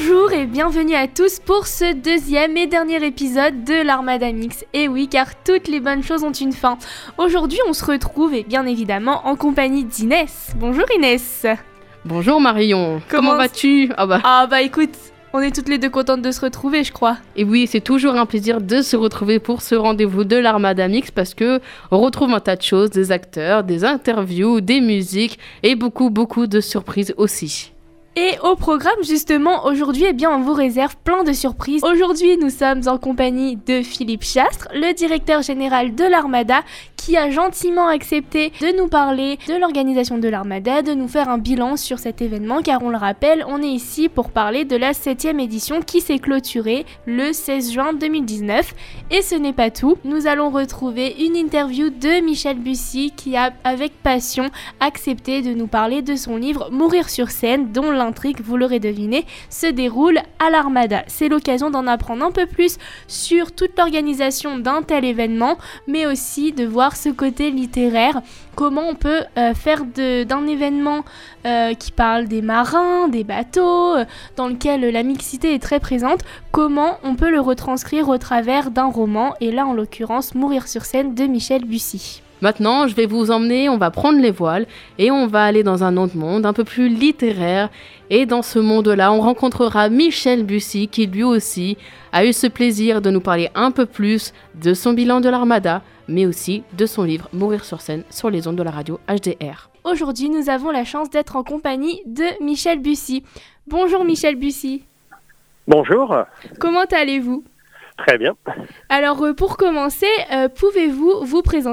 Bonjour et bienvenue à tous pour ce deuxième et dernier épisode de l'Armada Mix. Et oui, car toutes les bonnes choses ont une fin. Aujourd'hui, on se retrouve et bien évidemment en compagnie d'Inès. Bonjour Inès. Bonjour Marion. Comment vas-tu ? Écoute, on est toutes les deux contentes de se retrouver, je crois. Et oui, c'est toujours un plaisir de se retrouver pour ce rendez-vous de l'Armada Mix parce que on retrouve un tas de choses, des acteurs, des interviews, des musiques et beaucoup de surprises aussi. Et au programme, justement, aujourd'hui, on vous réserve plein de surprises. Aujourd'hui, nous sommes en compagnie de Philippe Chastre, le directeur général de l'Armada, qui a gentiment accepté de nous parler de l'organisation de l'Armada, de nous faire un bilan sur cet événement, car on le rappelle, on est ici pour parler de la 7e édition qui s'est clôturée le 16 juin 2019. Et ce n'est pas tout, nous allons retrouver une interview de Michel Bussy, qui a, avec passion, accepté de nous parler de son livre « Mourir sur scène », dont l'intrigue, vous l'aurez deviné, se déroule à l'Armada. C'est l'occasion d'en apprendre un peu plus sur toute l'organisation d'un tel événement, mais aussi de voir ce côté littéraire, comment on peut faire d'un événement qui parle des marins, des bateaux, dans lequel la mixité est très présente, comment on peut le retranscrire au travers d'un roman, et là en l'occurrence Mourir sur scène de Michel Bussy. Maintenant, je vais vous emmener, on va prendre les voiles et on va aller dans un autre monde, un peu plus littéraire. Et dans ce monde-là, on rencontrera Michel Bussy qui lui aussi a eu ce plaisir de nous parler un peu plus de son bilan de l'Armada, mais aussi de son livre Mourir sur scène sur les ondes de la radio HDR. Aujourd'hui, nous avons la chance d'être en compagnie de Michel Bussy. Bonjour Michel Bussy. Bonjour. Comment allez-vous ? Très bien. Alors pour commencer, pouvez-vous vous présenter ?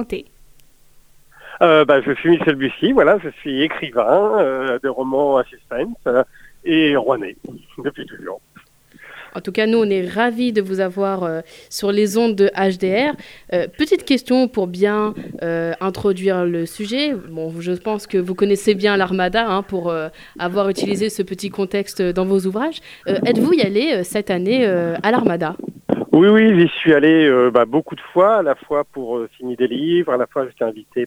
Je suis Michel Bussy, voilà, je suis écrivain de romans à suspense et rouennais depuis toujours. En tout cas, nous, on est ravis de vous avoir sur les ondes de HDR. Petite question pour bien introduire le sujet. Bon, je pense que vous connaissez bien l'Armada pour avoir utilisé ce petit contexte dans vos ouvrages. Êtes-vous y allé cette année à l'Armada ? Oui, j'y suis allé beaucoup de fois, à la fois pour signer des livres, à la fois j'étais invité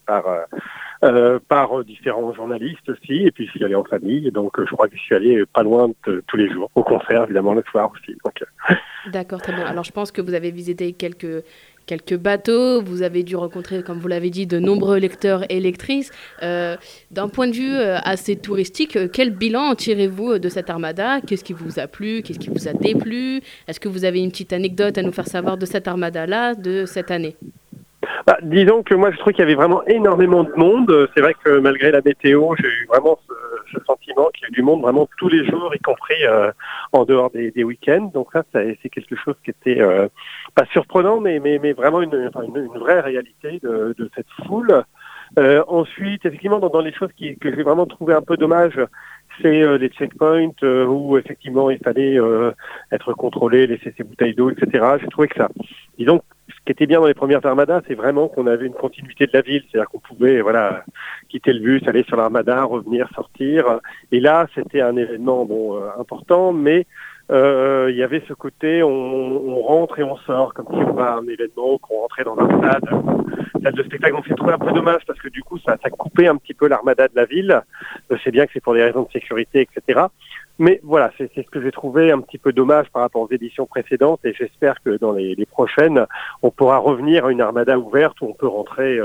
par différents journalistes aussi, et puis je suis allé en famille, donc je crois que je suis allé pas loin de tous les jours, au concert évidemment le soir aussi. Donc. D'accord, très bien. Alors je pense que vous avez visité quelques bateaux, vous avez dû rencontrer, comme vous l'avez dit, de nombreux lecteurs et lectrices. D'un point de vue assez touristique, quel bilan tirez-vous de cette armada ? Qu'est-ce qui vous a plu ? Qu'est-ce qui vous a déplu ? Est-ce que vous avez une petite anecdote à nous faire savoir de cette armada-là, de cette année ? Disons que moi je trouve qu'il y avait vraiment énormément de monde. C'est vrai que malgré la météo, j'ai eu vraiment ce sentiment qu'il y a eu du monde vraiment tous les jours, y compris en dehors des week-ends. Donc ça, c'est quelque chose qui était pas surprenant, mais vraiment une vraie réalité de cette foule. Ensuite, effectivement, dans les choses que j'ai vraiment trouvé un peu dommage, c'est les checkpoints où effectivement il fallait être contrôlé, laisser ses bouteilles d'eau, etc. J'ai trouvé que ça, disons, ce qui était bien dans les premières armadas, c'est vraiment qu'on avait une continuité de la ville, c'est-à-dire qu'on pouvait quitter le bus, aller sur l'armada, revenir, sortir. Et là, c'était un événement important, mais il y avait ce côté, on rentre et on sort, comme si on va à un événement, qu'on rentrait dans un stade de spectacle. Donc c'est trouvé un peu dommage parce que du coup, ça coupait un petit peu l'armada de la ville. C'est bien que c'est pour des raisons de sécurité, etc. Mais voilà, c'est ce que j'ai trouvé un petit peu dommage par rapport aux éditions précédentes, et j'espère que dans les prochaines, on pourra revenir à une armada ouverte où on peut rentrer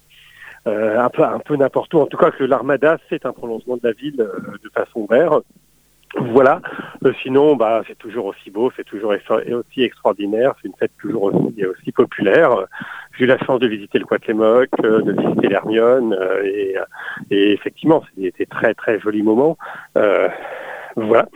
un peu n'importe où. En tout cas, que l'Armada, c'est un prolongement de la ville de façon ouverte. Voilà. Sinon, c'est toujours aussi beau, c'est toujours aussi extraordinaire. C'est une fête toujours aussi populaire. J'ai eu la chance de visiter le Quatlemoc, de visiter l'Hermione, et effectivement, c'était très très joli moment. Voilà.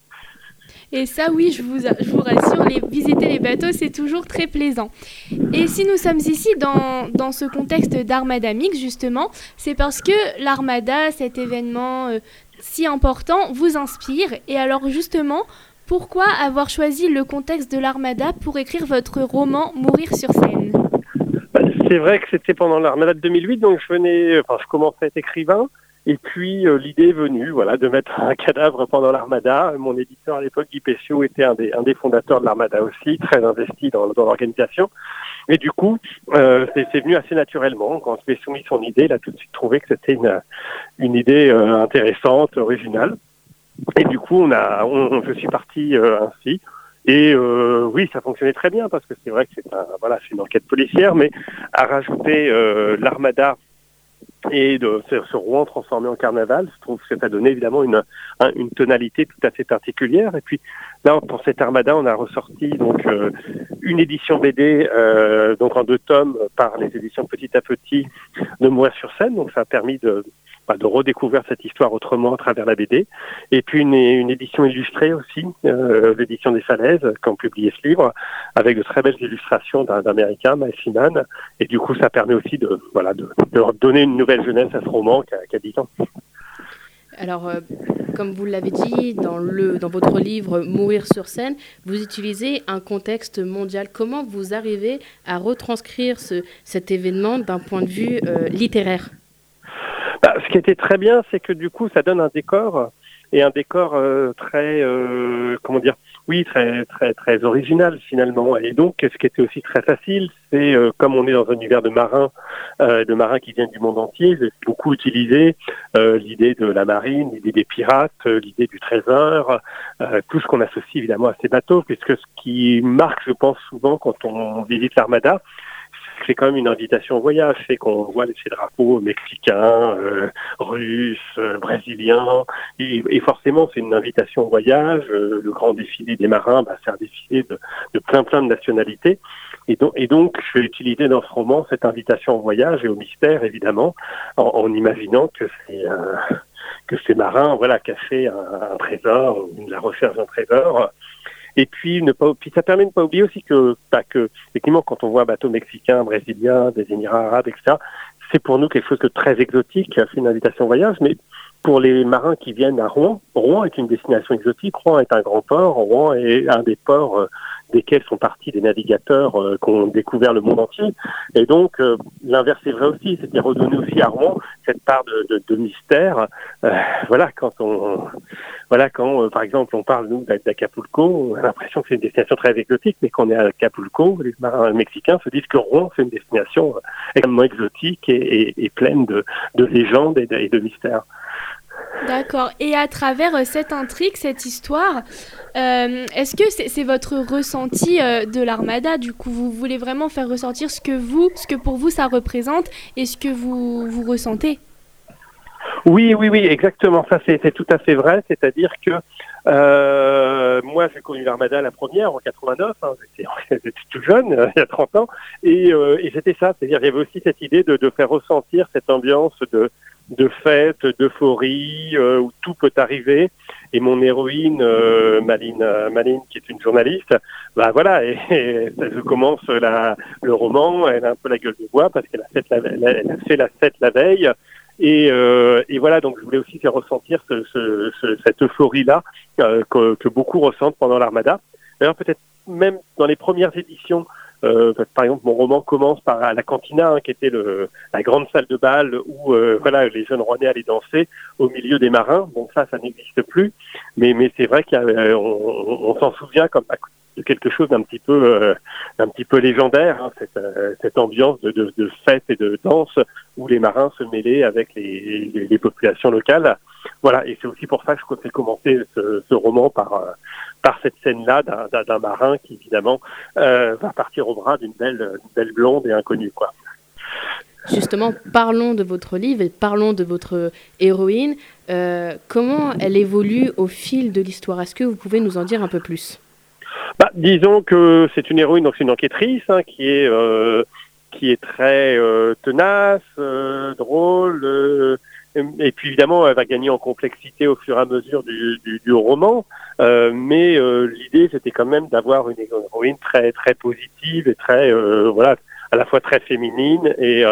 Et ça, oui, je vous rassure, visiter les bateaux, c'est toujours très plaisant. Et si nous sommes ici dans ce contexte d'Armada Mix, justement, c'est parce que l'Armada, cet événement si important, vous inspire. Et alors, justement, pourquoi avoir choisi le contexte de l'Armada pour écrire votre roman « Mourir sur scène » ? C'est vrai que c'était pendant l'Armada de 2008, donc je commençais à être écrivain. Et puis l'idée est venue, de mettre un cadavre pendant l'Armada. Mon éditeur à l'époque, Guy Pessiot, était un des fondateurs de l'Armada aussi, très investi dans l'organisation. Et du coup, c'est venu assez naturellement. Quand je lui ai soumis son idée, il a tout de suite trouvé que c'était une idée intéressante, originale. Et du coup, je suis parti ainsi. Et oui, ça fonctionnait très bien parce que c'est vrai que c'est une enquête policière, mais à rajouter l'Armada et de ce Rouen transformé en carnaval, je trouve que ça a donné évidemment une tonalité tout à fait particulière. Et puis là, pour cette Armada, on a ressorti donc une édition BD donc en 2 tomes par les éditions Petit à Petit de Mourir sur scène. Donc ça a permis de redécouvrir cette histoire autrement à travers la BD. Et puis une édition illustrée aussi, l'édition des Falaises, qui ont publié ce livre, avec de très belles illustrations d'un Américain, Miles Simon. Et du coup, ça permet aussi de donner une nouvelle jeunesse à ce roman qui a 10 ans. Alors, comme vous l'avez dit, dans votre livre Mourir sur scène, vous utilisez un contexte mondial. Comment vous arrivez à retranscrire cet événement d'un point de vue littéraire ? Ce qui était très bien, c'est que du coup, ça donne un décor, et un décor très très original finalement. Et donc, ce qui était aussi très facile, c'est comme on est dans un univers de marins qui viennent du monde entier, j'ai beaucoup utilisé l'idée de la marine, l'idée des pirates, l'idée du trésor, tout ce qu'on associe évidemment à ces bateaux, puisque ce qui marque, je pense, souvent quand on visite l'Armada, c'est quand même une invitation au voyage, c'est qu'on voit ces drapeaux mexicains, russes, brésiliens, et forcément c'est une invitation au voyage. Le grand défilé des marins, c'est un défilé de plein de nationalités, et donc je vais utiliser dans ce roman cette invitation au voyage et au mystère, évidemment, en imaginant que ces marins, cachaient un trésor, ou la recherche d'un trésor. Et puis ça permet de ne pas oublier aussi que effectivement, quand on voit un bateau mexicain, brésilien, des Émirats arabes, etc., c'est pour nous quelque chose de très exotique. C'est une invitation au voyage, mais pour les marins qui viennent à Rouen, Rouen est une destination exotique. Rouen est un grand port. Rouen est un des ports desquels sont partis des navigateurs qui ont découvert le monde entier. Et donc, l'inverse est vrai aussi, c'est-à-dire redonner aussi à Rouen cette part de mystère. Quand par exemple, on parle, nous, d'Acapulco, on a l'impression que c'est une destination très exotique, mais quand on est à Acapulco, les marins mexicains se disent que Rouen, c'est une destination extrêmement exotique et pleine de légendes et de mystères. D'accord. Et à travers cette intrigue, cette histoire, est-ce que c'est votre ressenti de l'Armada ? Du coup, vous voulez vraiment faire ressortir ce que pour vous ça représente et ce que vous ressentez ? Oui, exactement. Ça, c'est tout à fait vrai. C'est-à-dire que moi, j'ai connu l'Armada la première en 89. J'étais tout jeune, il y a 30 ans, et c'était ça. C'est-à-dire, il y avait aussi cette idée de faire ressentir cette ambiance de fête, d'euphorie, où tout peut arriver. Et mon héroïne, Maline, qui est une journaliste, et je commence le roman, elle a un peu la gueule de bois parce qu'elle a fait la fête la veille. Et voilà, donc je voulais aussi faire ressentir cette euphorie-là que beaucoup ressentent pendant l'Armada. D'ailleurs, peut-être même dans les premières éditions, par exemple, mon roman commence par la Cantina, qui était la grande salle de bal où les jeunes Rouennais allaient danser au milieu des marins. Bon, ça n'existe plus, mais c'est vrai qu'on s'en souvient comme de quelque chose d'un petit peu légendaire, cette ambiance de fête et de danse où les marins se mêlaient avec les populations locales. Voilà, et c'est aussi pour ça que je fais commencer ce roman par cette scène-là d'un marin qui, évidemment, va partir au bras d'une belle blonde et inconnue, quoi. Justement, parlons de votre livre et parlons de votre héroïne. Comment elle évolue au fil de l'histoire ? Est-ce que vous pouvez nous en dire un peu plus ? Disons que c'est une héroïne, donc c'est une enquêtrice qui est très tenace, drôle, et puis évidemment elle va gagner en complexité au fur et à mesure du roman, mais l'idée c'était quand même d'avoir une héroïne très très positive et très à la fois très féminine et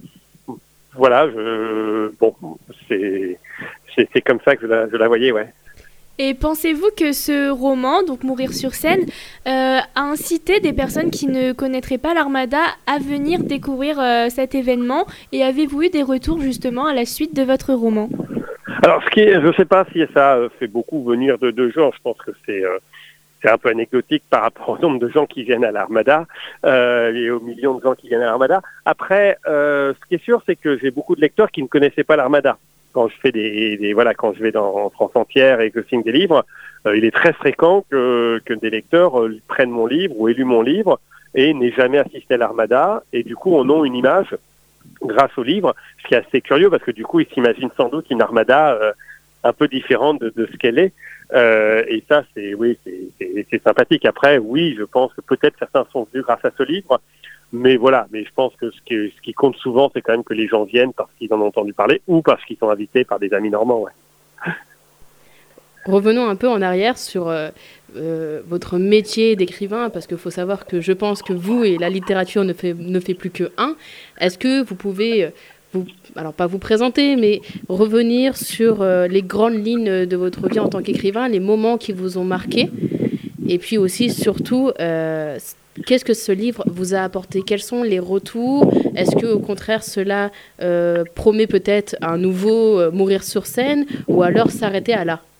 c'est comme ça que je la voyais, ouais. Et pensez-vous que ce roman, donc Mourir sur scène, a incité des personnes qui ne connaîtraient pas l'Armada à venir découvrir cet événement ? Et avez-vous eu des retours justement à la suite de votre roman ? Alors, je ne sais pas si ça fait beaucoup venir de gens. Je pense que c'est un peu anecdotique par rapport au nombre de gens qui viennent à l'Armada et aux millions de gens qui viennent à l'Armada. Après, ce qui est sûr, c'est que j'ai beaucoup de lecteurs qui ne connaissaient pas l'Armada. quand je fais quand je vais en France entière et que je signe des livres, il est très fréquent que des lecteurs prennent mon livre ou aient lu mon livre et n'aient jamais assisté à l'Armada, et du coup on a une image grâce au livre, ce qui est assez curieux parce que du coup ils s'imaginent sans doute une Armada un peu différente de ce qu'elle est, et ça c'est sympathique. Après oui, je pense que peut-être certains sont venus grâce à ce livre, mais je pense que ce qui compte souvent, c'est quand même que les gens viennent parce qu'ils en ont entendu parler ou parce qu'ils sont invités par des amis normands. Ouais. Revenons un peu en arrière sur votre métier d'écrivain, parce qu'il faut savoir que je pense que vous et la littérature ne fait plus que un. Est-ce que vous pouvez, alors pas vous présenter, mais revenir sur les grandes lignes de votre vie en tant qu'écrivain, les moments qui vous ont marqué, et puis aussi, surtout, qu'est-ce que ce livre vous a apporté? Quels sont les retours? Est-ce que, au contraire, cela promet peut-être un nouveau Mourir sur scène, ou alors s'arrêter à là?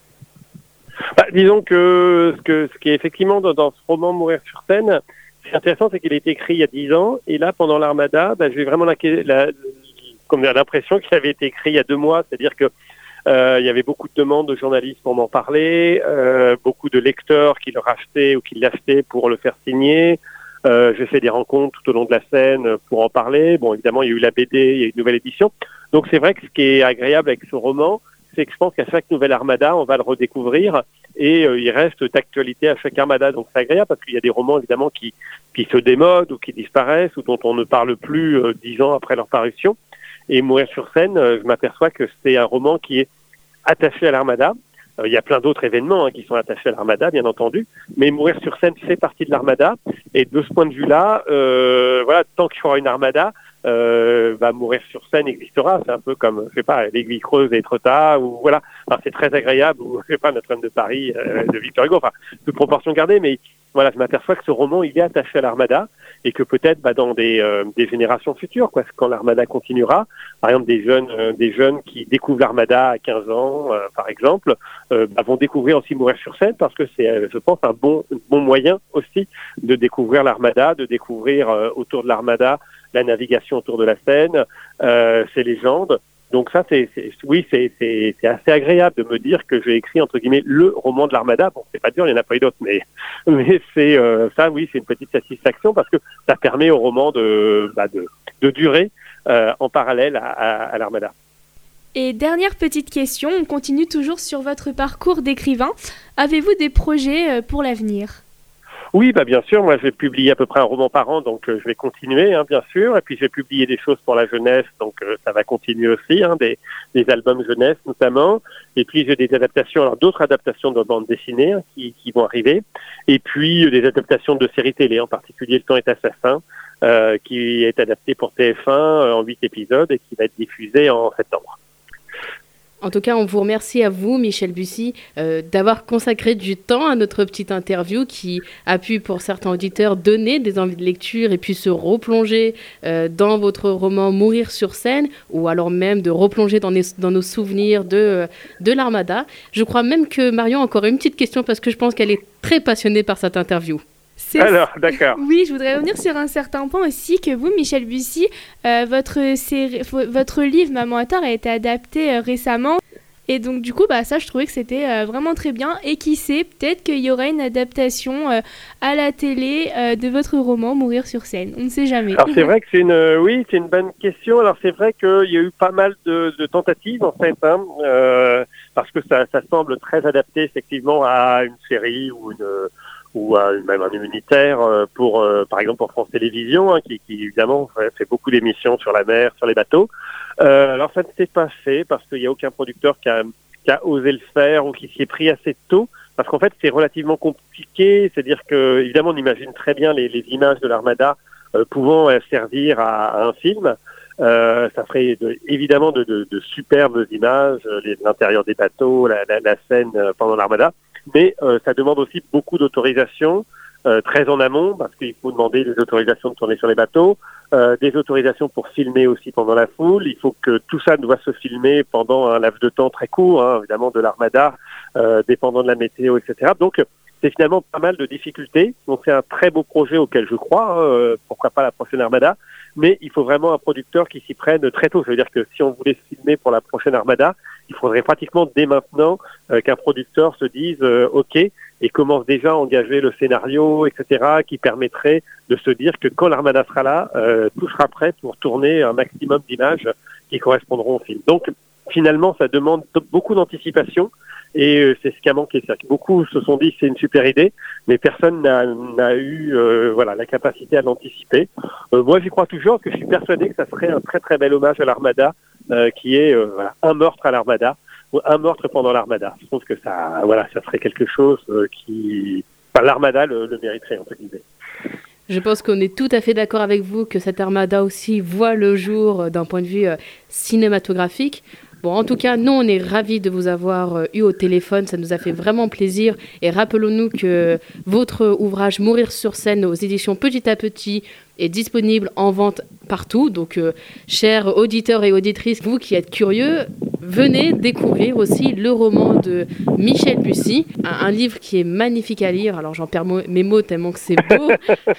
Disons que ce qui est effectivement dans ce roman Mourir sur scène, c'est intéressant, c'est qu'il a été écrit il y a 10 ans, et là, pendant l'Armada, j'ai vraiment l'impression qu'il avait été écrit il y a 2 mois, c'est-à-dire que il y avait beaucoup de demandes de journalistes pour m'en parler, beaucoup de lecteurs qui le rachetaient ou qui l'achetaient pour le faire signer. J'ai fait des rencontres tout au long de la scène pour en parler. Bon, évidemment, il y a eu la BD, il y a eu une nouvelle édition. Donc c'est vrai que ce qui est agréable avec ce roman, c'est que je pense qu'à chaque nouvelle Armada, on va le redécouvrir, et il reste d'actualité à chaque Armada. Donc c'est agréable parce qu'il y a des romans évidemment qui se démodent ou qui disparaissent ou dont on ne parle plus 10 ans après leur parution. Et Mourir sur scène, je m'aperçois que c'est un roman qui est attaché à l'Armada. Il y a plein d'autres événements qui sont attachés à l'Armada, bien entendu, mais Mourir sur scène fait partie de l'Armada, et de ce point de vue-là, tant qu'il y aura une Armada, Mourir sur scène existera. C'est un peu comme, l'Aiguille Creuse et Étretat, ou voilà. Enfin, c'est très agréable, ou Notre-Dame de Paris, de Victor Hugo. Enfin, de proportion gardée, mais voilà, je m'aperçois que ce roman, il est attaché à l'Armada, et que peut-être dans des générations futures, quand l'Armada continuera, par exemple des jeunes qui découvrent l'Armada à 15 ans, par exemple, vont découvrir aussi Mourir sur scène, parce que c'est, je pense, un bon moyen aussi de découvrir l'Armada, de découvrir autour de l'Armada la navigation autour de la Seine, ses légendes. Donc ça, c'est assez agréable de me dire que j'ai écrit, entre guillemets, le roman de l'Armada. Bon, c'est pas dur, il n'y en a pas eu d'autres, mais c'est c'est une petite satisfaction, parce que ça permet au roman de durer en parallèle à l'Armada. Et dernière petite question, on continue toujours sur votre parcours d'écrivain. Avez-vous des projets pour l'avenir ? Oui, bien sûr. Moi, je vais publier à peu près un roman par an, donc je vais continuer, bien sûr. Et puis, j'ai publié des choses pour la jeunesse, donc ça va continuer aussi, des albums jeunesse notamment. Et puis, j'ai des adaptations, alors d'autres adaptations de bandes dessinées qui vont arriver. Et puis, des adaptations de séries télé, en particulier Le Temps est assassin, qui est adapté pour TF1 en 8 épisodes et qui va être diffusé en septembre. En tout cas, on vous remercie à vous, Michel Bussy, d'avoir consacré du temps à notre petite interview qui a pu, pour certains auditeurs, donner des envies de lecture et puis se replonger dans votre roman Mourir sur scène, ou alors même de replonger dans nos souvenirs de l'Armada. Je crois même que Marion a encore une petite question, parce que je pense qu'elle est très passionnée par cette interview. Alors, d'accord. Oui, je voudrais revenir sur un certain point aussi, que vous, Michel Bussy, votre livre Maman à tort a été adapté récemment. Et donc, du coup, ça, je trouvais que c'était vraiment très bien. Et qui sait, peut-être qu'il y aura une adaptation à la télé de votre roman Mourir sur scène. On ne sait jamais. Alors, c'est vrai que c'est une bonne question. Alors, c'est vrai qu'il y a eu pas mal de tentatives, en fait, parce que ça semble très adapté, effectivement, à une série ou même un unitaire par exemple pour France Télévisions, qui évidemment fait beaucoup d'émissions sur la mer, sur les bateaux. Alors ça ne s'est pas fait parce qu'il n'y a aucun producteur qui a osé le faire ou qui s'y est pris assez tôt, parce qu'en fait c'est relativement compliqué. C'est-à-dire que évidemment on imagine très bien les images de l'Armada pouvant servir à un film. Ça ferait évidemment de superbes images, l'intérieur des bateaux, la scène pendant l'Armada. Mais ça demande aussi beaucoup d'autorisations, très en amont, parce qu'il faut demander des autorisations de tourner sur les bateaux, des autorisations pour filmer aussi pendant la foule. Il faut que tout ça doit se filmer pendant un laps de temps très court, évidemment de l'Armada, dépendant de la météo, etc. Donc c'est finalement pas mal de difficultés. Donc c'est un très beau projet auquel je crois, pourquoi pas la prochaine Armada, mais il faut vraiment un producteur qui s'y prenne très tôt. Ça veut dire que si on voulait filmer pour la prochaine Armada, il faudrait pratiquement dès maintenant qu'un producteur se dise OK et commence déjà à engager le scénario, etc., qui permettrait de se dire que quand l'Armada sera là, tout sera prêt pour tourner un maximum d'images qui correspondront au film. Donc finalement, ça demande beaucoup d'anticipation. Et c'est ce qui a manqué. C'est-à-dire que beaucoup se sont dit c'est une super idée, mais personne n'a eu la capacité à l'anticiper. Moi, j'y crois toujours, que je suis persuadé que ça serait un très très bel hommage à l'Armada, qui est un meurtre à l'Armada ou un meurtre pendant l'Armada. Je pense que ça serait quelque chose l'Armada le mériterait, entre guillemets. Je pense qu'on est tout à fait d'accord avec vous que cette Armada aussi voit le jour d'un point de vue cinématographique. Bon, en tout cas, nous, on est ravis de vous avoir eu au téléphone. Ça nous a fait vraiment plaisir. Et rappelons-nous que votre ouvrage Mourir sur scène aux éditions Petit à Petit est disponible en vente partout. Donc, chers auditeurs et auditrices, vous qui êtes curieux, venez découvrir aussi le roman de Michel Bussy, un livre qui est magnifique à lire. Alors, j'en perds mes mots tellement que c'est beau.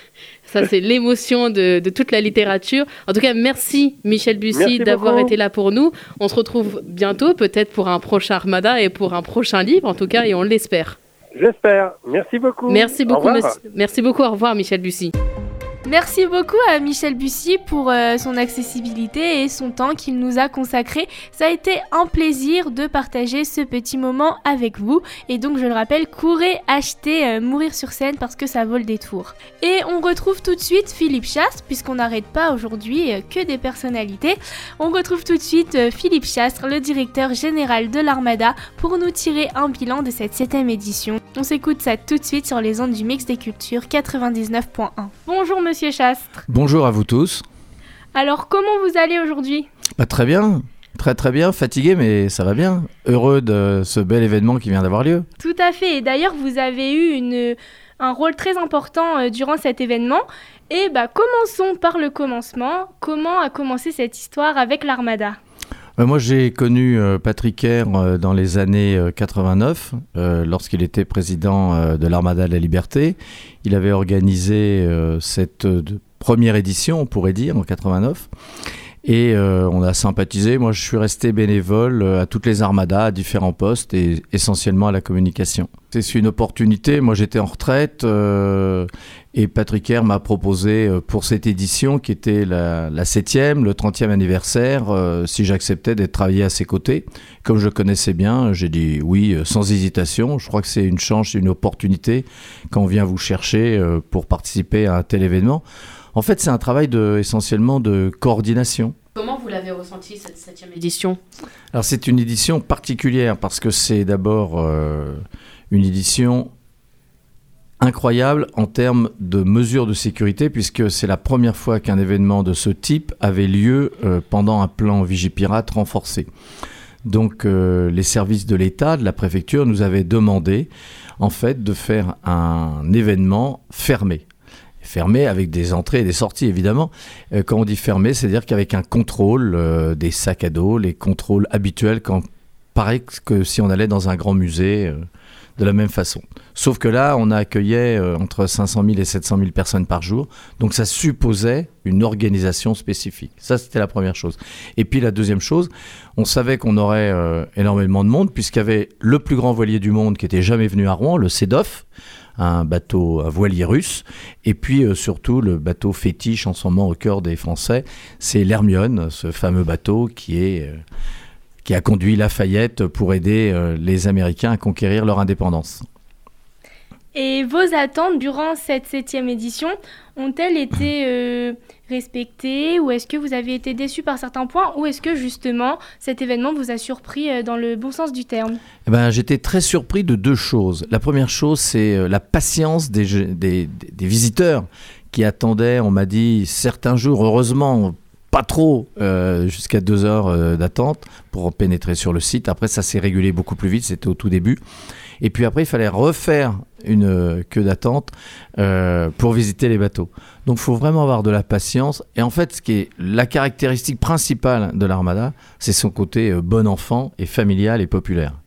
Ça, c'est l'émotion de toute la littérature. En tout cas, merci Michel Bussy d'avoir été là pour nous. On se retrouve bientôt, peut-être pour un prochain Armada et pour un prochain livre, en tout cas, et on l'espère. J'espère. Merci beaucoup. Merci beaucoup, merci beaucoup. Au revoir, Michel Bussy. Merci beaucoup à Michel Bussy pour son accessibilité et son temps qu'il nous a consacré. Ça a été un plaisir de partager ce petit moment avec vous. Et donc, je le rappelle, courez acheter Mourir sur scène parce que ça vaut le détour. Et on retrouve tout de suite Philippe Chastre, puisqu'on n'arrête pas aujourd'hui que des personnalités. On retrouve tout de suite Philippe Chastre, le directeur général de l'Armada, pour nous tirer un bilan de cette 7e édition. On s'écoute ça tout de suite sur les ondes du Mix des Cultures 99.1. Bonjour Monsieur Chastre. Bonjour à vous tous. Alors, comment vous allez aujourd'hui ? Très bien, très bien, fatigué mais ça va bien. Heureux de ce bel événement qui vient d'avoir lieu. Tout à fait, et d'ailleurs vous avez eu un rôle très important durant cet événement. Et commençons par le commencement. Comment a commencé cette histoire avec l'Armada ? Moi, j'ai connu Patrick Air dans les années 89, lorsqu'il était président de l'Armada de la Liberté. Il avait organisé cette première édition, on pourrait dire, en 89. Et on a sympathisé. Moi, je suis resté bénévole à toutes les armadas, à différents postes et essentiellement à la communication. C'est une opportunité. Moi, j'étais en retraite et Patrick Air m'a proposé pour cette édition, qui était la 7e, le 30e anniversaire, si j'acceptais d'être travaillé à ses côtés. Comme je le connaissais bien, j'ai dit oui, sans hésitation. Je crois que c'est une chance, une opportunité quand on vient vous chercher pour participer à un tel événement. En fait, c'est un travail essentiellement de coordination. Comment vous l'avez ressenti, cette 7e édition ? Alors, c'est une édition particulière parce que c'est d'abord une édition incroyable en termes de mesures de sécurité, puisque c'est la première fois qu'un événement de ce type avait lieu pendant un plan Vigipirate renforcé. Donc, les services de l'État, de la préfecture, nous avaient demandé, en fait, de faire un événement fermé. Fermé avec des entrées et des sorties, évidemment. Quand on dit fermé, c'est-à-dire qu'avec un contrôle des sacs à dos, les contrôles habituels, pareil que si on allait dans un grand musée, de la même façon. Sauf que là, on accueillait entre 500 000 et 700 000 personnes par jour, donc ça supposait une organisation spécifique. Ça, c'était la première chose. Et puis la deuxième chose, on savait qu'on aurait énormément de monde, puisqu'il y avait le plus grand voilier du monde qui n'était jamais venu à Rouen, le CEDOF, un voilier russe, et puis surtout le bateau fétiche en ce moment au cœur des Français, c'est l'Hermione, ce fameux bateau qui a conduit Lafayette pour aider les Américains à conquérir leur indépendance. Et vos attentes durant cette 7e édition ont-elles été respectées, ou est-ce que vous avez été déçus par certains points, ou est-ce que justement cet événement vous a surpris dans le bon sens du terme ? J'étais très surpris de deux choses. La première chose, c'est la patience des visiteurs qui attendaient, on m'a dit, certains jours, heureusement, pas trop, jusqu'à 2 heures d'attente pour pénétrer sur le site. Après, ça s'est régulé beaucoup plus vite, c'était au tout début. Et puis après, il fallait refaire une queue d'attente pour visiter les bateaux. Donc, il faut vraiment avoir de la patience. Et en fait, ce qui est la caractéristique principale de l'Armada, c'est son côté bon enfant et familial et populaire.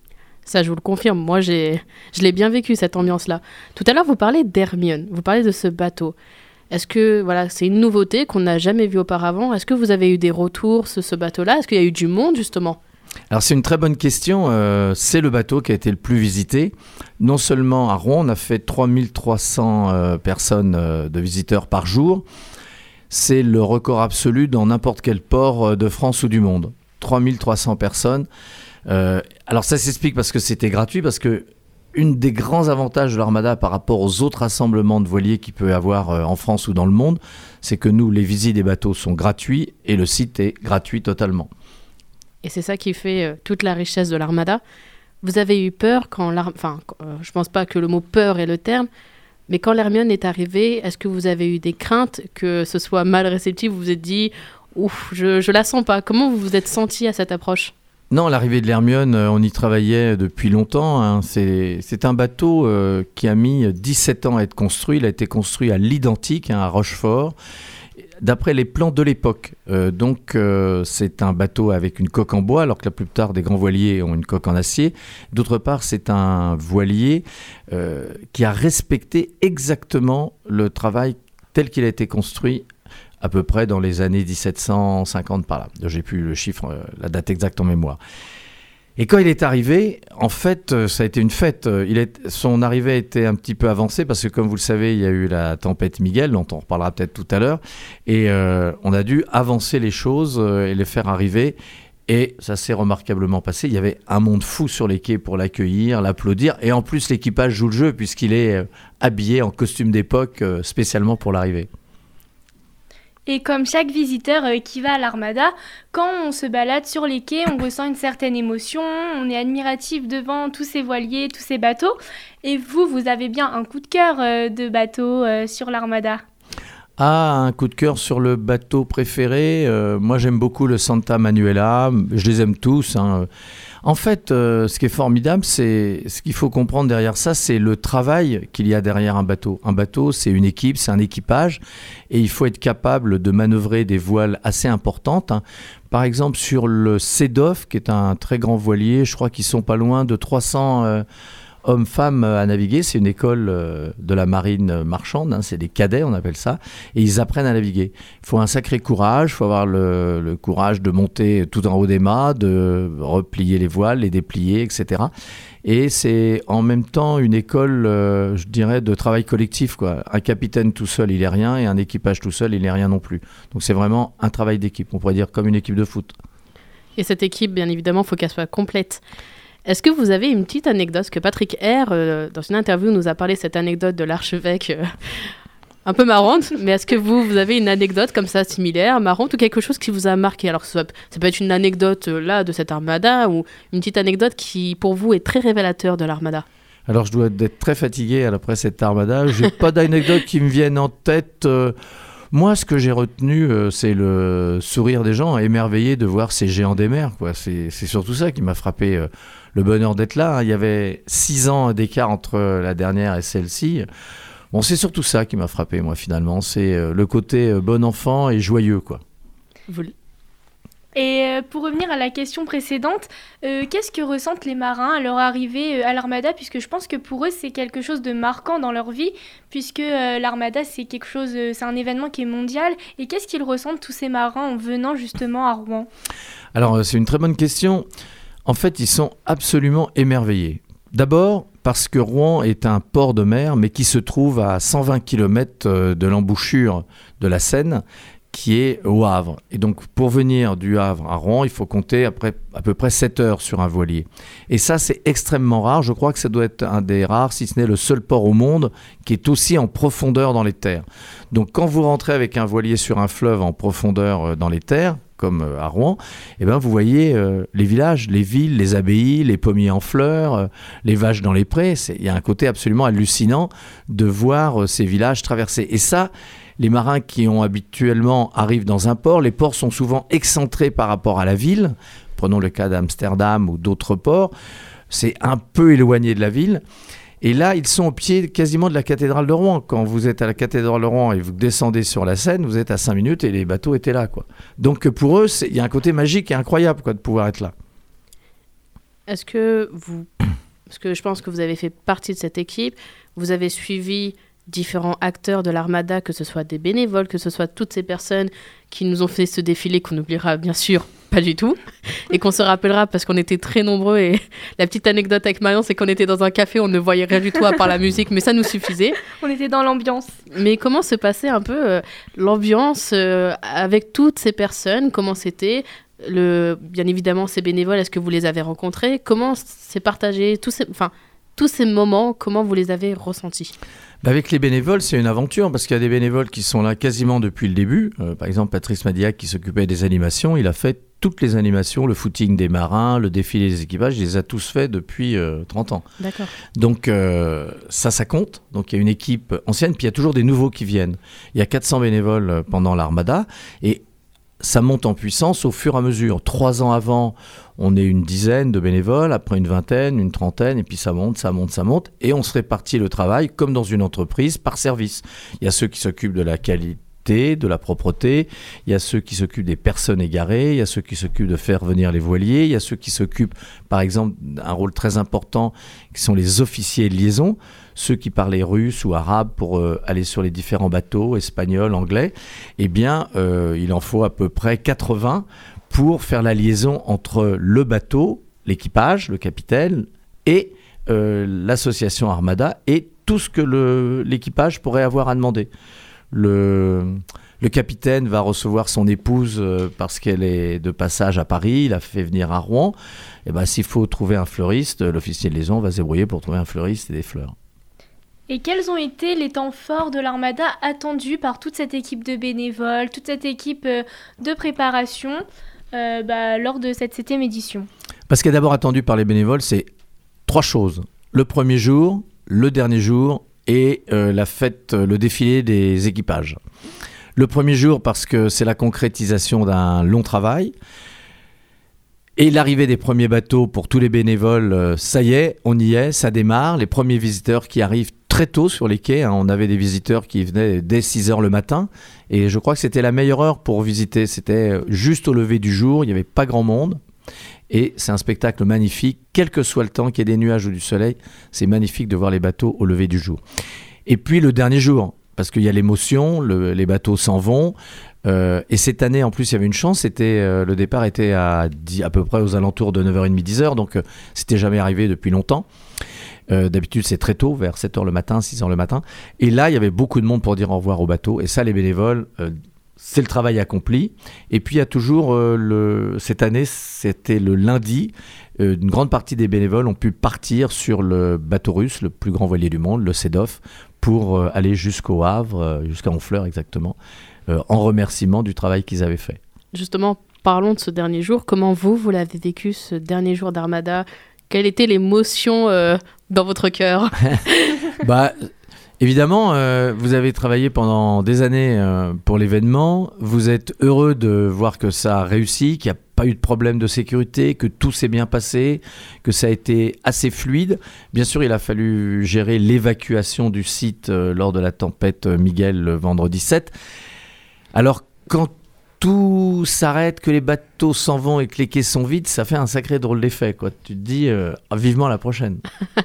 Ça, je vous le confirme. Moi, je l'ai bien vécu, cette ambiance-là. Tout à l'heure, vous parlez d'Hermione. Vous parlez de ce bateau. Est-ce que voilà, c'est une nouveauté qu'on n'a jamais vue auparavant? Est-ce que vous avez eu des retours sur ce bateau-là? Est-ce qu'il y a eu du monde, justement? Alors c'est une très bonne question. C'est le bateau qui a été le plus visité. Non seulement à Rouen, on a fait 3300 personnes de visiteurs par jour. C'est le record absolu dans n'importe quel port de France ou du monde. 3300 personnes. Alors ça s'explique parce que c'était gratuit, parce que une des grands avantages de l'Armada par rapport aux autres rassemblements de voiliers qu'il peut y avoir en France ou dans le monde, c'est que nous, les visites des bateaux sont gratuits et le site est gratuit totalement. Et c'est ça qui fait toute la richesse de l'Armada. Vous avez eu peur quand je pense pas que le mot peur est le terme, mais quand l'Hermione est arrivée, est-ce que vous avez eu des craintes que ce soit mal réceptif? Vous vous êtes dit, ouf, je la sens pas. Comment vous vous êtes senti à cette approche? Non, l'arrivée de l'Hermione, on y travaillait depuis longtemps. Hein. C'est un bateau qui a mis 17 ans à être construit. Il a été construit à l'identique, à Rochefort, d'après les plans de l'époque. Donc, c'est un bateau avec une coque en bois, alors que la plupart des grands voiliers ont une coque en acier. D'autre part, c'est un voilier qui a respecté exactement le travail tel qu'il a été construit à peu près dans les années 1750 par là. J'ai plus le chiffre, la date exacte en mémoire. Et quand il est arrivé, en fait, ça a été une fête. Son arrivée était un petit peu avancée parce que, comme vous le savez, il y a eu la tempête Miguel, dont on reparlera peut-être tout à l'heure. Et on a dû avancer les choses et les faire arriver. Et ça s'est remarquablement passé. Il y avait un monde fou sur les quais pour l'accueillir, l'applaudir. Et en plus, l'équipage joue le jeu puisqu'il est habillé en costume d'époque spécialement pour l'arrivée. Et comme chaque visiteur qui va à l'Armada, quand on se balade sur les quais, on ressent une certaine émotion, on est admiratif devant tous ces voiliers, tous ces bateaux. Et vous avez bien un coup de cœur de bateau sur l'Armada? Ah, un coup de cœur sur le bateau préféré. Moi, j'aime beaucoup le Santa Manuela. Je les aime tous. Hein. En fait, ce qui est formidable, c'est ce qu'il faut comprendre derrière ça, c'est le travail qu'il y a derrière un bateau. Un bateau, c'est une équipe, c'est un équipage, et il faut être capable de manœuvrer des voiles assez importantes. Hein. Par exemple, sur le Sedov, qui est un très grand voilier, je crois qu'ils sont pas loin de 300 hommes-femmes à naviguer. C'est une école de la marine marchande, hein, c'est des cadets, on appelle ça, et ils apprennent à naviguer. Il faut un sacré courage, il faut avoir le courage de monter tout en haut des mâts, de replier les voiles, les déplier, etc. Et c'est en même temps une école, je dirais, de travail collectif, quoi. Un capitaine tout seul, il est rien, et un équipage tout seul, il est rien non plus. Donc c'est vraiment un travail d'équipe, on pourrait dire comme une équipe de foot. Et cette équipe, bien évidemment, il faut qu'elle soit complète. Est-ce que vous avez une petite anecdote? Parce que Patrick R, dans une interview, nous a parlé de cette anecdote de l'archevêque un peu marrante. Mais est-ce que vous avez une anecdote comme ça, similaire, marrante, ou quelque chose qui vous a marqué? Alors, ça peut être une anecdote là de cette Armada, ou une petite anecdote qui, pour vous, est très révélateur de l'Armada. Alors, je dois être très fatigué après cette Armada. Je n'ai pas d'anecdote qui me vienne en tête. Moi, ce que j'ai retenu, c'est le sourire des gens, émerveillés de voir ces géants des mers, quoi. C'est surtout ça qui m'a frappé. Le bonheur d'être là. Hein. Il y avait 6 ans d'écart entre la dernière et celle-ci. Bon, c'est surtout ça qui m'a frappé, moi, finalement. C'est le côté bon enfant et joyeux, quoi. Et pour revenir à la question précédente, qu'est-ce que ressentent les marins à leur arrivée à l'Armada? Puisque je pense que pour eux, c'est quelque chose de marquant dans leur vie, puisque l'Armada, c'est un événement qui est mondial. Et qu'est-ce qu'ils ressentent, tous ces marins, en venant justement à Rouen? Alors, c'est une très bonne question. En fait, ils sont absolument émerveillés. D'abord, parce que Rouen est un port de mer, mais qui se trouve à 120 km de l'embouchure de la Seine, qui est au Havre. Et donc, pour venir du Havre à Rouen, il faut compter après à peu près 7 heures sur un voilier. Et ça, c'est extrêmement rare. Je crois que ça doit être un des rares, si ce n'est le seul port au monde, qui est aussi en profondeur dans les terres. Donc, quand vous rentrez avec un voilier sur un fleuve en profondeur dans les terres, comme à Rouen, eh ben vous voyez les villages, les villes, les abbayes, les pommiers en fleurs, les vaches dans les prés. Il y a un côté absolument hallucinant de voir ces villages traversés. Et ça, les marins qui arrivent dans un port, les ports sont souvent excentrés par rapport à la ville. Prenons le cas d'Amsterdam ou d'autres ports. C'est un peu éloigné de la ville. Et là, ils sont au pied quasiment de la cathédrale de Rouen. Quand vous êtes à la cathédrale de Rouen et vous descendez sur la Seine, vous êtes à 5 minutes et les bateaux étaient là, quoi. Donc pour eux, il y a un côté magique et incroyable, quoi, de pouvoir être là. Est-ce que vous... Parce que je pense que vous avez fait partie de cette équipe, vous avez suivi différents acteurs de l'Armada, que ce soit des bénévoles, que ce soit toutes ces personnes qui nous ont fait ce défilé qu'on n'oubliera bien sûr pas du tout et qu'on se rappellera parce qu'on était très nombreux. Et la petite anecdote avec Marion, c'est qu'on était dans un café, on ne voyait rien du tout à part la musique, mais ça nous suffisait. On était dans l'ambiance. Mais comment se passait un peu l'ambiance avec toutes ces personnes? Comment c'était bien évidemment, ces bénévoles, est-ce que vous les avez rencontrés? Comment s'est partagé tous ces moments, comment vous les avez ressentis? Avec les bénévoles, c'est une aventure parce qu'il y a des bénévoles qui sont là quasiment depuis le début. Par exemple, Patrice Madiac qui s'occupait des animations, il a fait toutes les animations, le footing des marins, le défilé des équipages, il les a tous faits depuis 30 ans. D'accord. Donc ça compte. Donc il y a une équipe ancienne, puis il y a toujours des nouveaux qui viennent. Il y a 400 bénévoles pendant l'Armada et ça monte en puissance au fur et à mesure. 3 ans avant, on est une dizaine de bénévoles, après une vingtaine, une trentaine, et puis ça monte, et on se répartit le travail comme dans une entreprise par service. Il y a ceux qui s'occupent de la qualité, de la propreté, il y a ceux qui s'occupent des personnes égarées, il y a ceux qui s'occupent de faire venir les voiliers, il y a ceux qui s'occupent, par exemple, d'un rôle très important, qui sont les officiers de liaison, ceux qui parlaient russe ou arabe pour aller sur les différents bateaux, espagnol, anglais, eh bien, il en faut à peu près 80 pour faire la liaison entre le bateau, l'équipage, le capitaine, et l'association Armada, et tout ce que l'équipage pourrait avoir à demander. Le capitaine va recevoir son épouse parce qu'elle est de passage à Paris, il la fait venir à Rouen. Et ben, s'il faut trouver un fleuriste, l'officier de liaison va se débrouiller pour trouver un fleuriste et des fleurs. Et quels ont été les temps forts de l'Armada attendus par toute cette équipe de bénévoles, toute cette équipe de préparation lors de cette 7e édition? Ce qui est d'abord attendu par les bénévoles, c'est 3 choses. Le premier jour, le dernier jour et la fête, le défilé des équipages. Le premier jour parce que c'est la concrétisation d'un long travail. Et l'arrivée des premiers bateaux pour tous les bénévoles, ça y est, on y est, ça démarre. Les premiers visiteurs qui arrivent très tôt sur les quais, on avait des visiteurs qui venaient dès 6h le matin. Et je crois que c'était la meilleure heure pour visiter. C'était juste au lever du jour, il n'y avait pas grand monde. Et c'est un spectacle magnifique, quel que soit le temps, qu'il y ait des nuages ou du soleil. C'est magnifique de voir les bateaux au lever du jour. Et puis le dernier jour, parce qu'il y a l'émotion, les bateaux s'en vont. Et cette année, en plus, il y avait une chance, le départ était à peu près aux alentours de 9h30, 10h, donc c'était jamais arrivé depuis longtemps. D'habitude, c'est très tôt, vers 7h le matin, 6h le matin. Et là, il y avait beaucoup de monde pour dire au revoir au bateau. Et ça, les bénévoles, c'est le travail accompli. Et puis, il y a toujours, cette année, c'était le lundi, une grande partie des bénévoles ont pu partir sur le bateau russe, le plus grand voilier du monde, le Sedov, pour aller jusqu'au Havre, jusqu'à Honfleur exactement, en remerciement du travail qu'ils avaient fait. Justement, parlons de ce dernier jour. Comment vous l'avez vécu, ce dernier jour d'Armada? Quelle était l'émotion dans votre cœur? Évidemment, vous avez travaillé pendant des années pour l'événement. Vous êtes heureux de voir que ça a réussi, qu'il n'y a pas eu de problème de sécurité, que tout s'est bien passé, que ça a été assez fluide. Bien sûr, il a fallu gérer l'évacuation du site lors de la tempête Miguel le vendredi 7. Alors, quand tout s'arrête, que les bateaux s'en vont et que les quais sont vides, ça fait un sacré drôle d'effet, quoi. Tu te dis vivement la prochaine.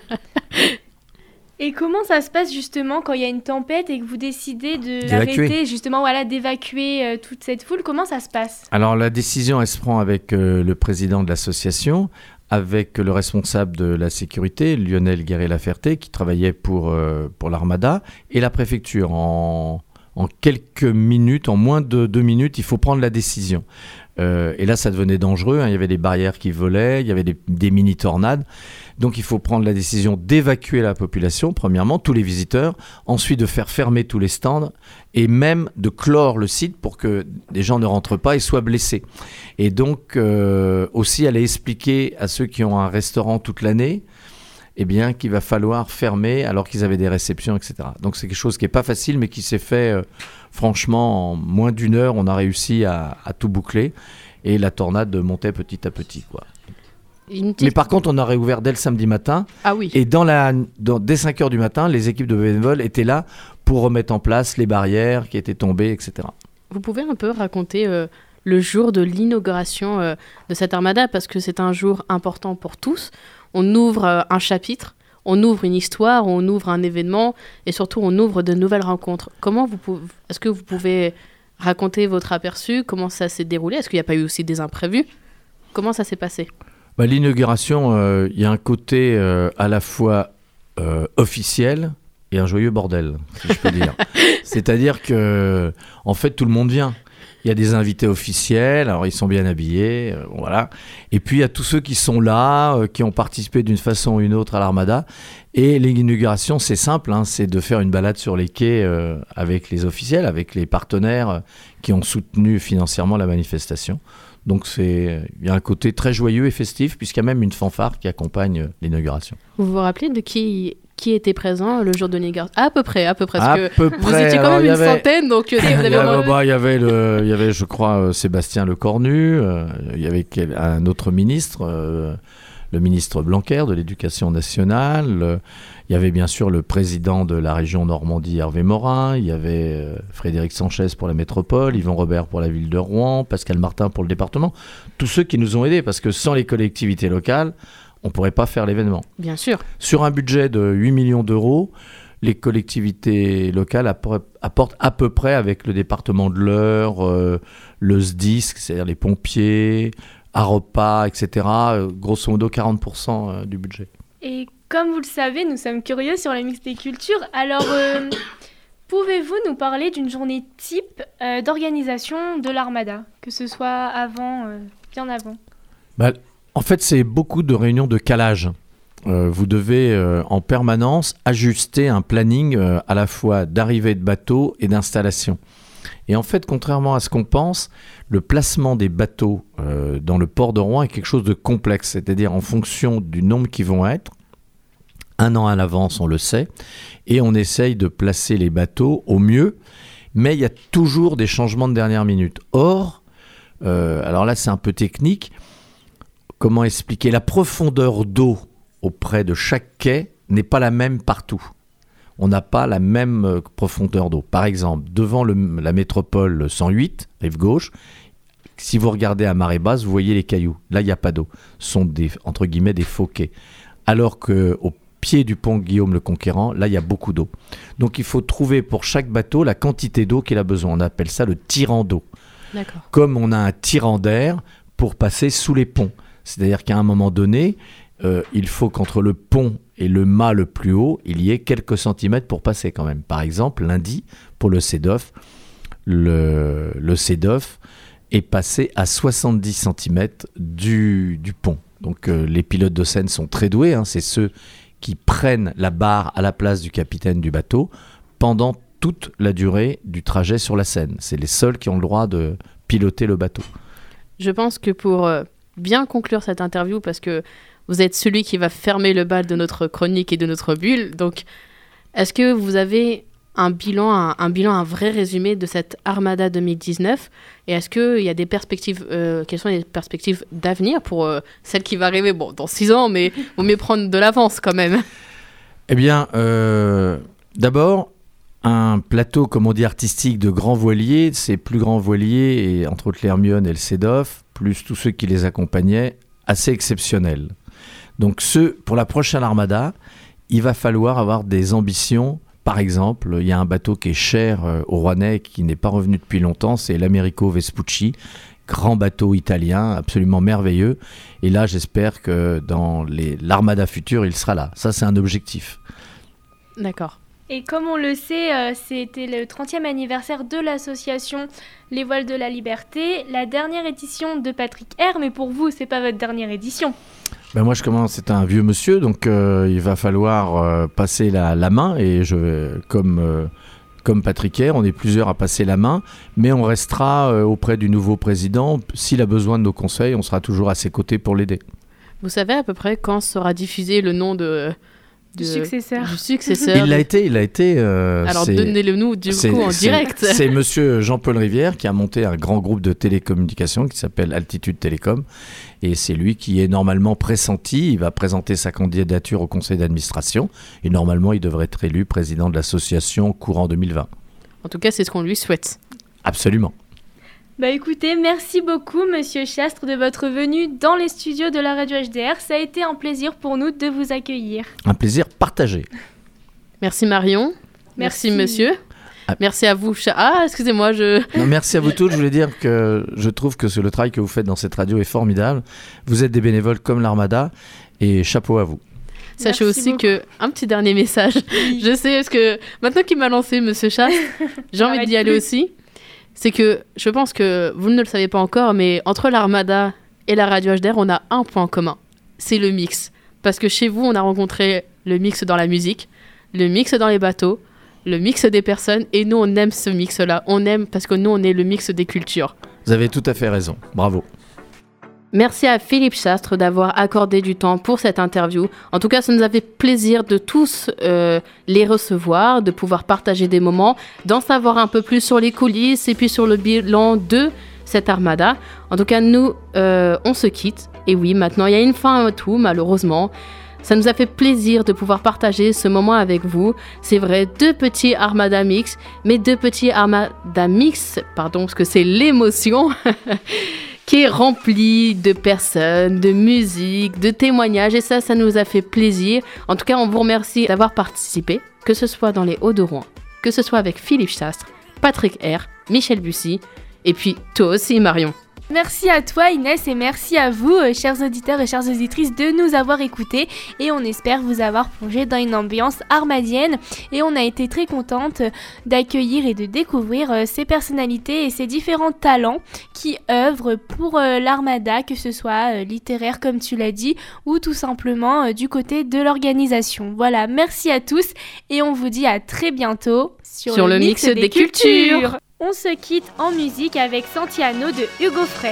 Et comment ça se passe justement quand il y a une tempête et que vous décidez d'évacuer toute cette foule? Comment ça se passe? Alors la décision, elle se prend avec le président de l'association, avec le responsable de la sécurité, Lionel Guéret-Laferté, qui travaillait pour l'Armada, et la préfecture. En quelques minutes, en moins de 2 minutes, il faut prendre la décision. Et là, ça devenait dangereux. Il y avait des barrières qui volaient, il y avait des mini-tornades. Donc, il faut prendre la décision d'évacuer la population, premièrement, tous les visiteurs. Ensuite, de faire fermer tous les stands et même de clore le site pour que des gens ne rentrent pas et soient blessés. Et donc, aussi, aller expliquer à ceux qui ont un restaurant toute l'année, eh bien, qu'il va falloir fermer alors qu'ils avaient des réceptions, etc. Donc, c'est quelque chose qui n'est pas facile, mais qui s'est fait, franchement, en moins d'1 heure, on a réussi à tout boucler. Et la tornade montait petit à petit, quoi. Mais par contre, on a réouvert dès le samedi matin. Ah oui. Et dès 5 heures du matin, les équipes de bénévoles étaient là pour remettre en place les barrières qui étaient tombées, etc. Vous pouvez un peu raconter le jour de l'inauguration de cette armada, parce que c'est un jour important pour tous. On ouvre un chapitre, on ouvre une histoire, on ouvre un événement et surtout on ouvre de nouvelles rencontres. Est-ce que vous pouvez raconter votre aperçu? Comment ça s'est déroulé? Est-ce qu'il n'y a pas eu aussi des imprévus? Comment ça s'est passé? L'inauguration, il y a un côté à la fois officiel et un joyeux bordel, si je peux dire. C'est-à-dire que, en fait, tout le monde vient. Il y a des invités officiels, alors ils sont bien habillés, voilà. Et puis il y a tous ceux qui sont là, qui ont participé d'une façon ou une autre à l'Armada. Et l'inauguration, c'est simple, c'est de faire une balade sur les quais avec les officiels, avec les partenaires qui ont soutenu financièrement la manifestation. Donc il y a un côté très joyeux et festif, puisqu'il y a même une fanfare qui accompagne l'inauguration. Vous vous rappelez de qui était présent le jour de l'inauguration? À peu près, parce que vous près. étiez quand même une centaine, donc vous avez il y avait, je crois, Sébastien Lecornu, il y avait un autre ministre, le ministre Blanquer de l'Éducation nationale, il y avait bien sûr le président de la région Normandie, Hervé Morin, il y avait Frédéric Sanchez pour la métropole, Yvon Robert pour la ville de Rouen, Pascal Martin pour le département, tous ceux qui nous ont aidés, parce que sans les collectivités locales, on ne pourrait pas faire l'événement. Bien sûr. Sur un budget de 8 millions d'euros, les collectivités locales apportent à peu près, avec le département de l'Eure, le SDIS, c'est-à-dire les pompiers, Aropa, etc., grosso modo 40% du budget. Et comme vous le savez, nous sommes curieux sur la mixité culture. Alors, pouvez-vous nous parler d'une journée type d'organisation de l'Armada, que ce soit avant, bien avant? En fait, c'est beaucoup de réunions de calage. Vous devez en permanence ajuster un planning à la fois d'arrivée de bateaux et d'installation. Et en fait, contrairement à ce qu'on pense, le placement des bateaux dans le port de Rouen est quelque chose de complexe. C'est-à-dire en fonction du nombre qui vont être, un an à l'avance, on le sait, et on essaye de placer les bateaux au mieux, mais il y a toujours des changements de dernière minute. Or, alors là, c'est un peu technique. Comment expliquer? La profondeur d'eau auprès de chaque quai n'est pas la même partout. On n'a pas la même profondeur d'eau. Par exemple, devant la métropole 108, rive gauche, si vous regardez à marée basse, vous voyez les cailloux. Là, il n'y a pas d'eau. Ce sont entre guillemets des faux quais. Alors qu'au pied du pont Guillaume le Conquérant, là, il y a beaucoup d'eau. Donc, il faut trouver pour chaque bateau la quantité d'eau qu'il a besoin. On appelle ça le tirant d'eau. D'accord. Comme on a un tirant d'air pour passer sous les ponts. C'est-à-dire qu'à un moment donné, il faut qu'entre le pont et le mât le plus haut, il y ait quelques centimètres pour passer quand même. Par exemple, lundi, pour le CEDOF, le CEDOF est passé à 70 centimètres du pont. Donc les pilotes de Seine sont très doués, c'est ceux qui prennent la barre à la place du capitaine du bateau pendant toute la durée du trajet sur la Seine. C'est les seuls qui ont le droit de piloter le bateau. Je pense que pour bien conclure cette interview, parce que vous êtes celui qui va fermer le bal de notre chronique et de notre bulle, donc est-ce que vous avez un bilan, un vrai résumé de cette Armada 2019, et est-ce qu'il y a des perspectives, quelles sont les perspectives d'avenir pour celle qui va arriver, dans 6 ans, mais vaut mieux prendre de l'avance quand même? Eh bien, d'abord, un plateau, comme on dit, artistique de grands voiliers, ces plus grands voiliers, et entre autres l'Hermione et le CEDOF, plus tous ceux qui les accompagnaient, assez exceptionnels. Donc pour la prochaine Armada, il va falloir avoir des ambitions. Par exemple, il y a un bateau qui est cher aux Rouennais, qui n'est pas revenu depuis longtemps, c'est l'Americo Vespucci, grand bateau italien, absolument merveilleux. Et là, j'espère que dans l'Armada future, il sera là. Ça, c'est un objectif. D'accord. Et comme on le sait, c'était le 30e anniversaire de l'association Les Voiles de la Liberté, la dernière édition de Patrick R, mais pour vous, c'est pas votre dernière édition. Moi, je commence, c'est un vieux monsieur, donc il va falloir passer la main, et comme Patrick R, on est plusieurs à passer la main, mais on restera auprès du nouveau président. S'il a besoin de nos conseils, on sera toujours à ses côtés pour l'aider. Vous savez à peu près quand sera diffusé le nom du successeur. Il a été. Alors donnez-le-nous coup en direct. C'est monsieur Jean-Paul Rivière qui a monté un grand groupe de télécommunications qui s'appelle Altitude Télécom. Et c'est lui qui est normalement pressenti. Il va présenter sa candidature au conseil d'administration. Et normalement, il devrait être élu président de l'association courant 2020. En tout cas, c'est ce qu'on lui souhaite. Absolument. Bah écoutez, merci beaucoup Monsieur Chastre de votre venue dans les studios de la radio HDR. Ça a été un plaisir pour nous de vous accueillir. Un plaisir partagé. Merci Marion. Merci monsieur. Merci à vous. Excusez-moi. Non, merci à vous tous. Je voulais dire que je trouve que le travail que vous faites dans cette radio est formidable. Vous êtes des bénévoles comme l'Armada et chapeau à vous. Sachez aussi un petit dernier message. Oui. Je sais, parce que maintenant qu'il m'a lancé Monsieur Chastre, j'ai envie d'y aller aussi. C'est que je pense que vous ne le savez pas encore, mais entre l'Armada et la radio HDR, on a un point commun. C'est le mix. Parce que chez vous, on a rencontré le mix dans la musique, le mix dans les bateaux, le mix des personnes. Et nous, on aime ce mix-là. On aime parce que nous, on est le mix des cultures. Vous avez tout à fait raison. Bravo. Merci à Philippe Chastre d'avoir accordé du temps pour cette interview. En tout cas, ça nous a fait plaisir de tous les recevoir, de pouvoir partager des moments, d'en savoir un peu plus sur les coulisses et puis sur le bilan de cette Armada. En tout cas, nous, on se quitte. Et oui, maintenant, il y a une fin à tout, malheureusement. Ça nous a fait plaisir de pouvoir partager ce moment avec vous. C'est vrai, 2 petits Armada Mix, mais 2 petits Armada Mix, parce que c'est l'émotion qui est rempli de personnes, de musique, de témoignages. Et ça nous a fait plaisir. En tout cas, on vous remercie d'avoir participé, que ce soit dans les Hauts-de-Rouen, que ce soit avec Philippe Chastre, Patrick R, Michel Bussy, et puis toi aussi, Marion. Merci à toi Inès et merci à vous, chers auditeurs et chères auditrices, de nous avoir écoutés et on espère vous avoir plongé dans une ambiance armadienne et on a été très contente d'accueillir et de découvrir ces personnalités et ces différents talents qui œuvrent pour l'Armada, que ce soit littéraire comme tu l'as dit ou tout simplement du côté de l'organisation. Voilà, merci à tous et on vous dit à très bientôt sur le mix des cultures. On se quitte en musique avec Santiano de Hugo Frey.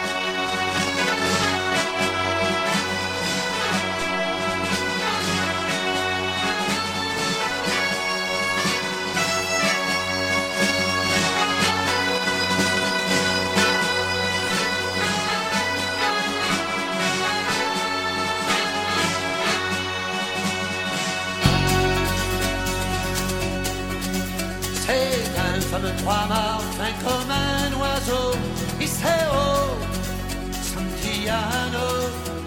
Comme 3 mâts, fin comme un oiseau, Iseo, Santiano,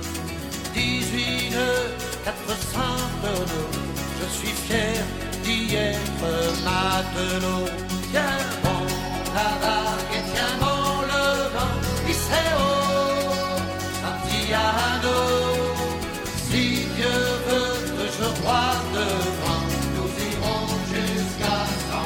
18 nœuds, 400 tonneaux, je suis fier d'y être matelot. Tiens bon la vague et tiens bon le vent, Iseo, Santiano, si Dieu veut que je croie devant, nous irons jusqu'à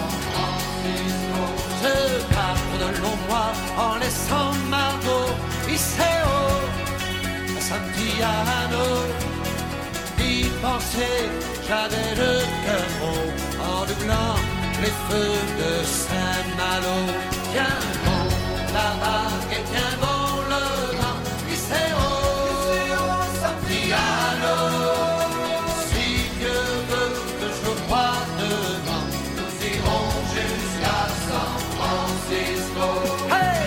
de longs mois en laissant Margot, Iseo, Santiano, d'y penser, j'avais le cœur gros en doublant les feux de Saint-Malo. Tiens bon la vague et tiens bon le vent, Iseo, Santiano, si Dieu veut que je croie devant, nous irons jusqu'à San Francisco. Hey!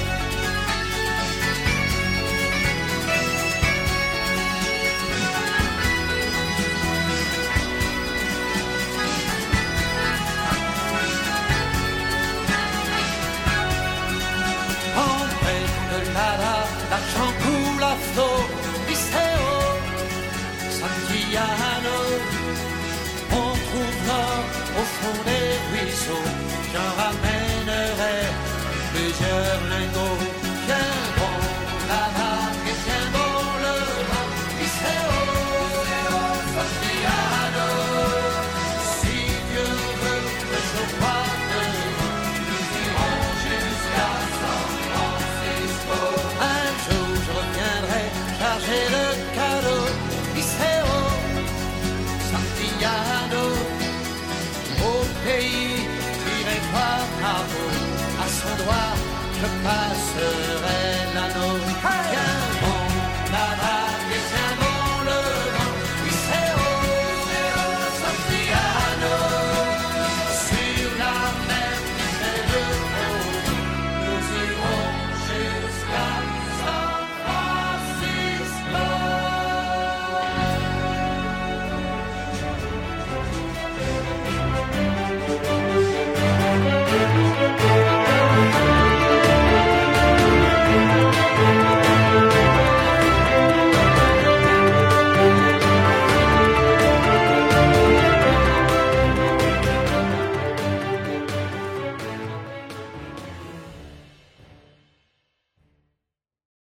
En pleine de l'argent coule à flot, Iseo, Santiano, on trouve l'or au fond des ruisseaux, j'en ramènerai plusieurs lingots. Tiens bon la vague et tiens bon le vent, Iseo, Santiano, si Dieu veut que je croie devant, nous irons jusqu'à San Francisco. Un jour je reviendrai charger le cadeau, Iseo, Santiano, au pays tiré par Margot, à son droit je passe